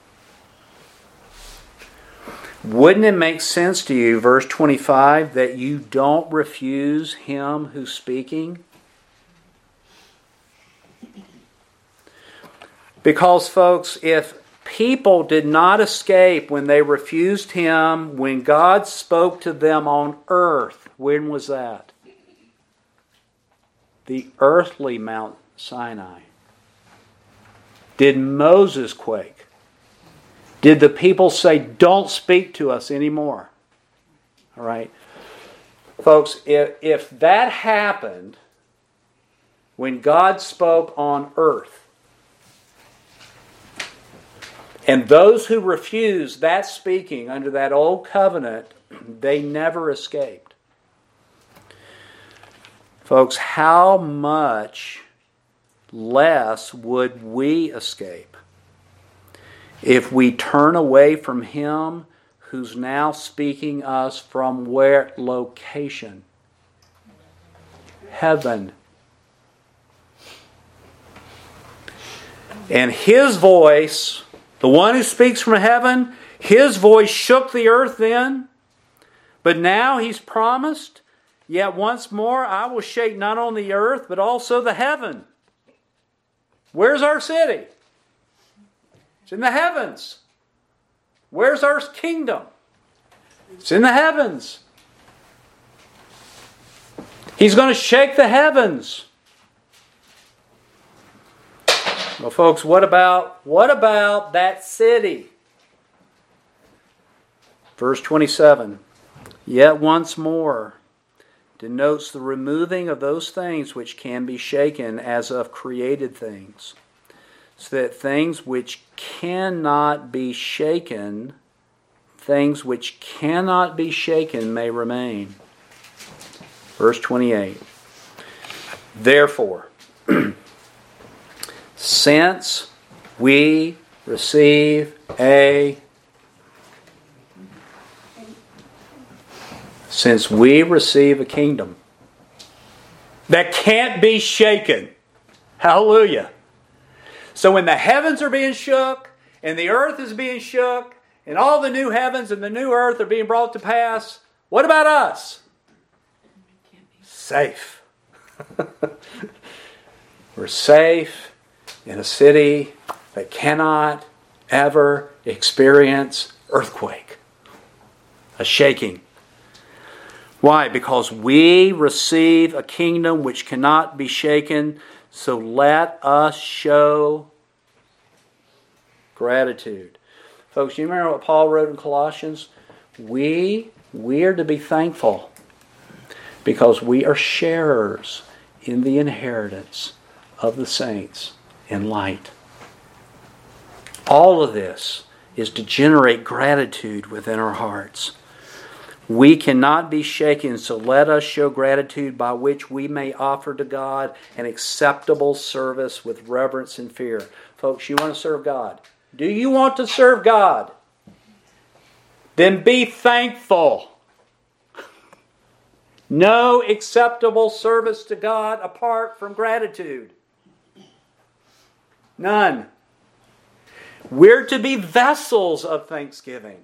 wouldn't it make sense to you, verse twenty-five, that you don't refuse him who's speaking? Because, folks, if people did not escape when they refused him, when God spoke to them on earth, when was that? The earthly Mount Sinai. Did Moses quake? Did the people say, don't speak to us anymore? All right. Folks, if, if that happened, when God spoke on earth. And those who refused that speaking under that old covenant, they never escaped. Folks, how much less would we escape if we turn away from Him who's now speaking us from where location? Heaven. And His voice, the one who speaks from heaven, His voice shook the earth then. But now He's promised, yet once more I will shake not only the earth, but also the heaven. Where's our city? It's in the heavens. Where's our kingdom? It's in the heavens. He's going to shake the heavens. Well, folks, what about what about that city? Verse twenty-seven. Yet once more denotes the removing of those things which can be shaken as of created things, so that things which cannot be shaken, things which cannot be shaken may remain. Verse twenty-eight. Therefore, since we receive a since we receive a kingdom that can't be shaken. Hallelujah. So when the heavens are being shook, and the earth is being shook, and all the new heavens and the new earth are being brought to pass, what about us? Safe. We're safe in a city that cannot ever experience earthquake, a shaking. Why? Because we receive a kingdom which cannot be shaken, so let us show gratitude. Folks, you remember what Paul wrote in Colossians? We, we are to be thankful because we are sharers in the inheritance of the saints in light. All of this is to generate gratitude within our hearts. We cannot be shaken, so let us show gratitude by which we may offer to God an acceptable service with reverence and fear. Folks, you want to serve God? Do you want to serve God? Then be thankful. No acceptable service to God apart from gratitude. None. We're to be vessels of thanksgiving.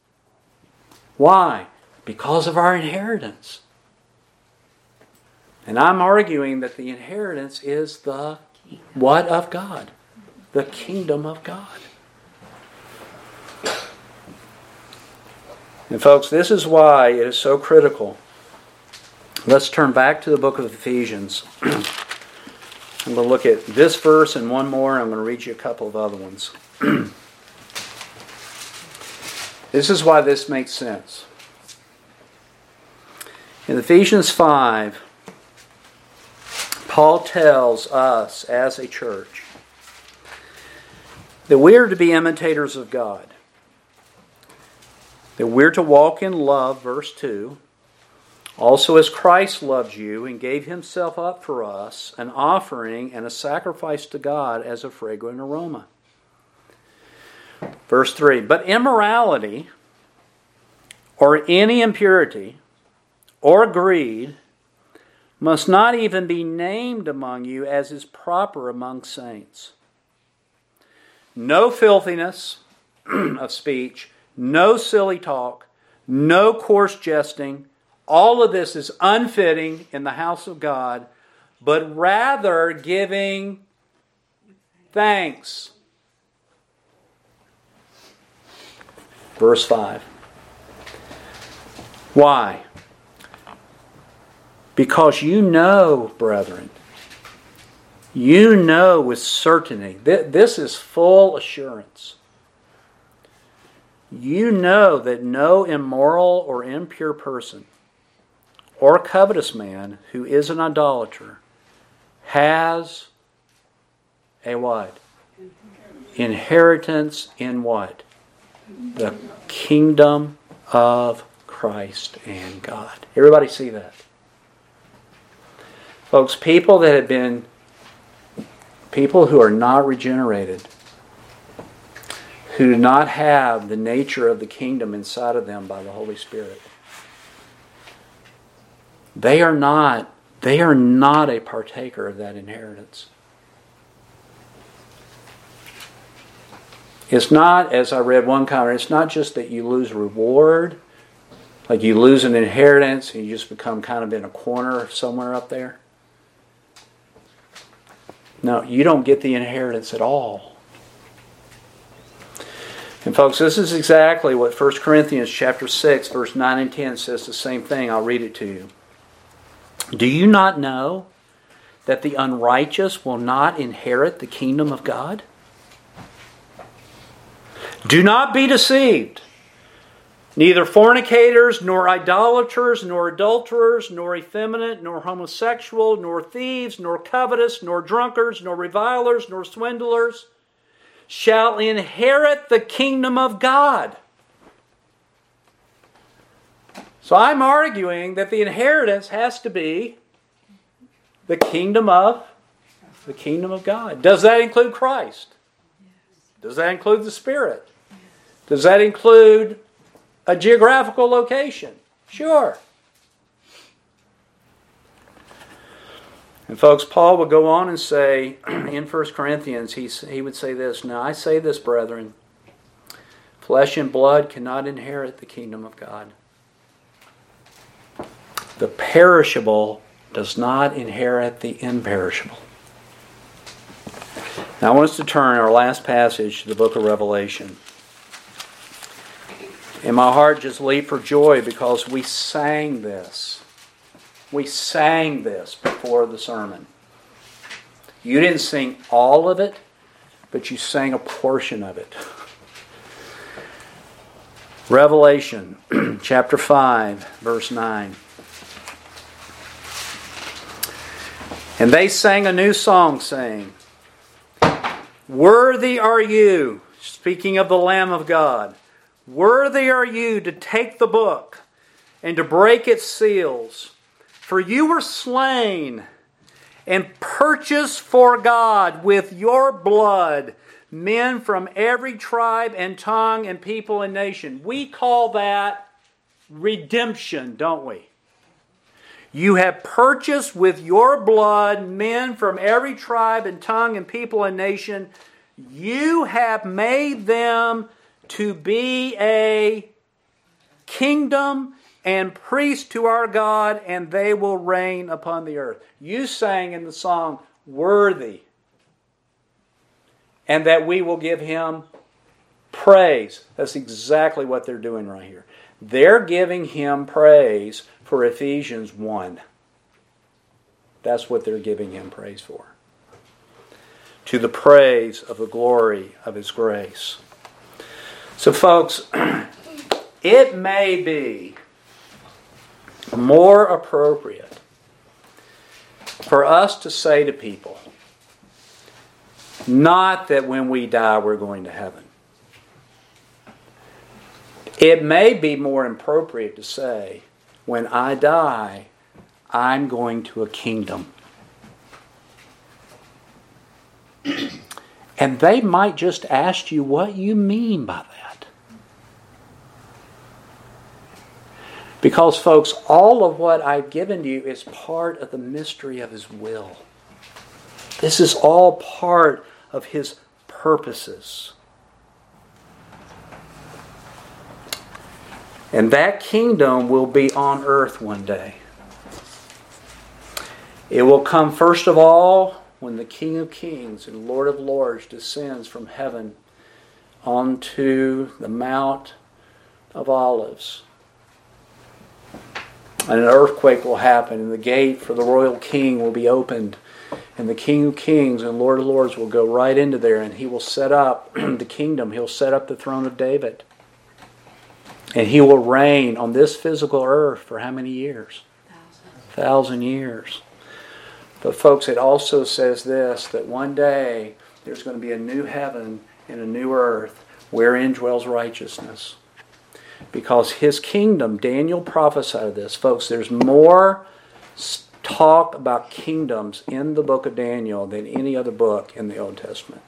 Why? Because of our inheritance. And I'm arguing that the inheritance is the what of God? The kingdom of God. And folks, this is why it is so critical. Let's turn back to the book of Ephesians. I'm going to look at this verse and one more. I'm going to read you a couple of other ones. This is why this makes sense. In Ephesians five, Paul tells us as a church that we are to be imitators of God. That we're to walk in love, verse two, also as Christ loved you and gave Himself up for us, an offering and a sacrifice to God as a fragrant aroma. Verse three, but immorality or any impurity or greed must not even be named among you as is proper among saints. No filthiness of speech, no silly talk, no coarse jesting. All of this is unfitting in the house of God, but rather giving thanks. Verse five. Why? Because you know, brethren, you know with certainty, th- this is full assurance. You know that no immoral or impure person or covetous man who is an idolater has a what? Inheritance in what? The kingdom of Christ and God. Everybody see that? Folks, people that have been, people who are not regenerated, who do not have the nature of the kingdom inside of them by the Holy Spirit, they are not, they are not a partaker of that inheritance. It's not, as I read one comment, it's not just that you lose reward, like you lose an inheritance and you just become kind of in a corner somewhere up there. No, you don't get the inheritance at all. And folks, this is exactly what First Corinthians chapter six, verse nine and ten says the same thing. I'll read it to you. Do you not know that the unrighteous will not inherit the kingdom of God? Do not be deceived. Neither fornicators, nor idolaters, nor adulterers, nor effeminate, nor homosexual, nor thieves, nor covetous, nor drunkards, nor revilers, nor swindlers shall inherit the kingdom of God. So I'm arguing that the inheritance has to be the kingdom of the kingdom of God. Does that include Christ? Does that include the Spirit? Does that include a geographical location? Sure. And folks, Paul would go on and say in First Corinthians, he, he would say this, Now I say this, brethren, flesh and blood cannot inherit the kingdom of God. The perishable does not inherit the imperishable. Now I want us to turn our last passage to the book of Revelation. And my heart just leaped for joy because we sang this. We sang this before the sermon. You didn't sing all of it, but you sang a portion of it. Revelation chapter five, verse nine. And they sang a new song, saying, Worthy are you, speaking of the Lamb of God, worthy are you to take the book and to break its seals. For you were slain and purchased for God with your blood men from every tribe and tongue and people and nation. We call that redemption, don't we? You have purchased with your blood men from every tribe and tongue and people and nation. You have made them to be a kingdom and priests to our God, and they will reign upon the earth. You sang in the song, Worthy, and that we will give Him praise. That's exactly what they're doing right here. They're giving Him praise for Ephesians one. That's what they're giving Him praise for. To the praise of the glory of His grace. So folks, it may be more appropriate for us to say to people, not that when we die we're going to heaven. It may be more appropriate to say, when I die, I'm going to a kingdom. And they might just ask you what you mean by that. Because, folks, all of what I've given you is part of the mystery of His will. This is all part of His purposes. And that kingdom will be on earth one day. It will come first of all when the King of Kings and Lord of Lords descends from heaven onto the Mount of Olives. And an earthquake will happen, and the gate for the royal king will be opened. And the King of Kings and Lord of Lords will go right into there, and He will set up the kingdom. He'll set up the throne of David. And He will reign on this physical earth for how many years? Thousand. Thousand years. But folks, it also says this, that one day there's going to be a new heaven and a new earth wherein dwells righteousness. Because His kingdom, Daniel prophesied this. Folks, there's more talk about kingdoms in the book of Daniel than any other book in the Old Testament.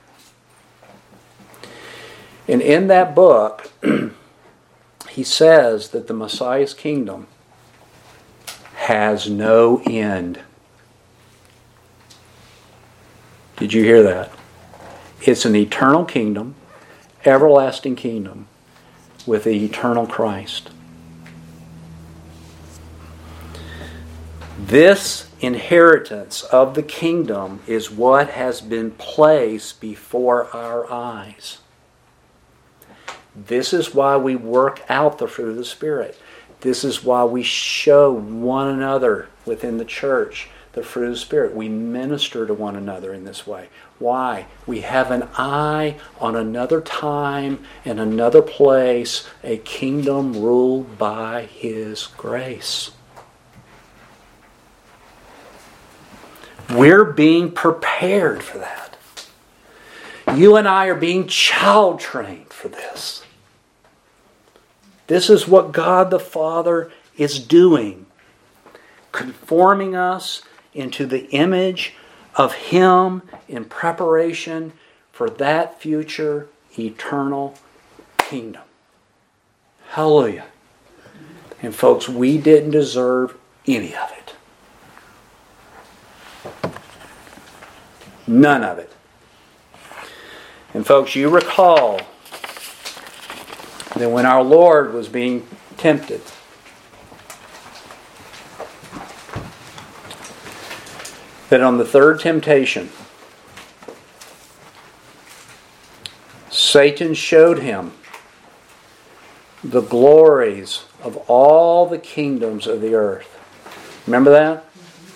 And in that book, he says that the Messiah's kingdom has no end. Did you hear that? It's an eternal kingdom, everlasting kingdom, with the eternal Christ. This inheritance of the kingdom is what has been placed before our eyes. This is why we work out the fruit of the Spirit. This is why we show one another within the church the fruit of the Spirit. We minister to one another in this way. Why? We have an eye on another time and another place, a kingdom ruled by His grace. We're being prepared for that. You and I are being child trained for this. This is what God the Father is doing, conforming us into the image of Him in preparation for that future eternal kingdom. Hallelujah. And folks, we didn't deserve any of it. None of it. And folks, you recall that when our Lord was being tempted, that on the third temptation, Satan showed Him the glories of all the kingdoms of the earth. Remember that?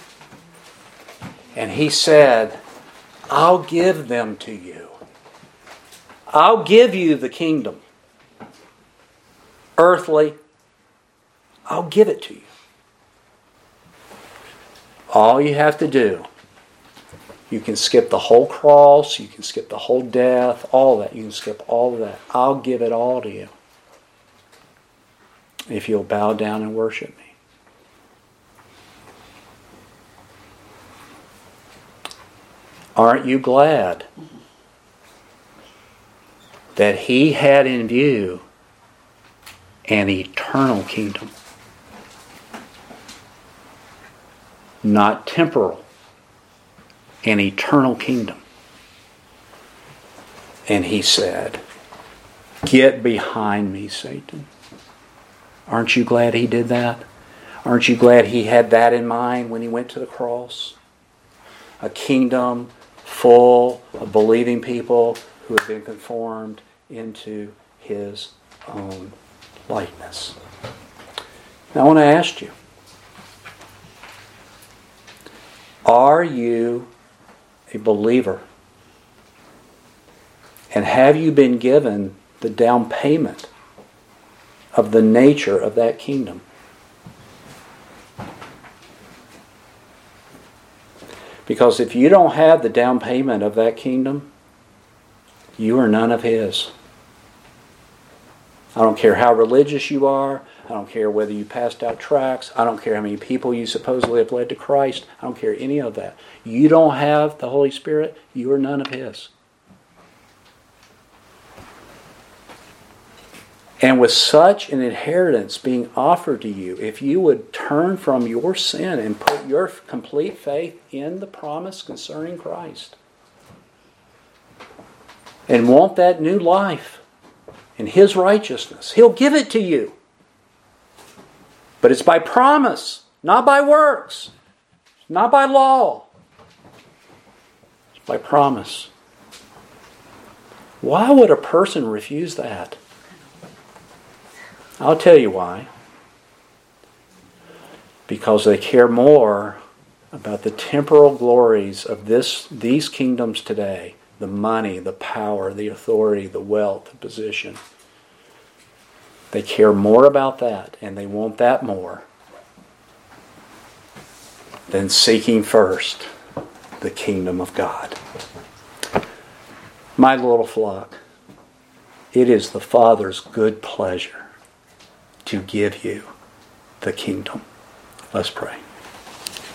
And He said, I'll give them to you. I'll give you the kingdom. Earthly, I'll give it to you. All you have to do, you can skip the whole cross, you can skip the whole death, all that. You can skip all of that. I'll give it all to you if you'll bow down and worship me. Aren't you glad that He had in view an eternal kingdom? Not temporal. An eternal kingdom. And He said, get behind me, Satan. Aren't you glad He did that? Aren't you glad He had that in mind when He went to the cross? A kingdom full of believing people who have been conformed into His own likeness. Now I want to ask you, are you a believer? And have you been given the down payment of the nature of that kingdom? Because if you don't have the down payment of that kingdom, you are none of His. I don't care how religious you are. I don't care whether you passed out tracts. I don't care how many people you supposedly have led to Christ. I don't care any of that. You don't have the Holy Spirit, you are none of His. And with such an inheritance being offered to you, if you would turn from your sin and put your complete faith in the promise concerning Christ, and want that new life in His righteousness, He'll give it to you. But it's by promise, not by works, not by law. It's by promise. Why would a person refuse that? I'll tell you why. Because they care more about the temporal glories of this these kingdoms today. The money, the power, the authority, the wealth, the position. They care more about that, and they want that more than seeking first the kingdom of God. My little flock, it is the Father's good pleasure to give you the kingdom. Let's pray.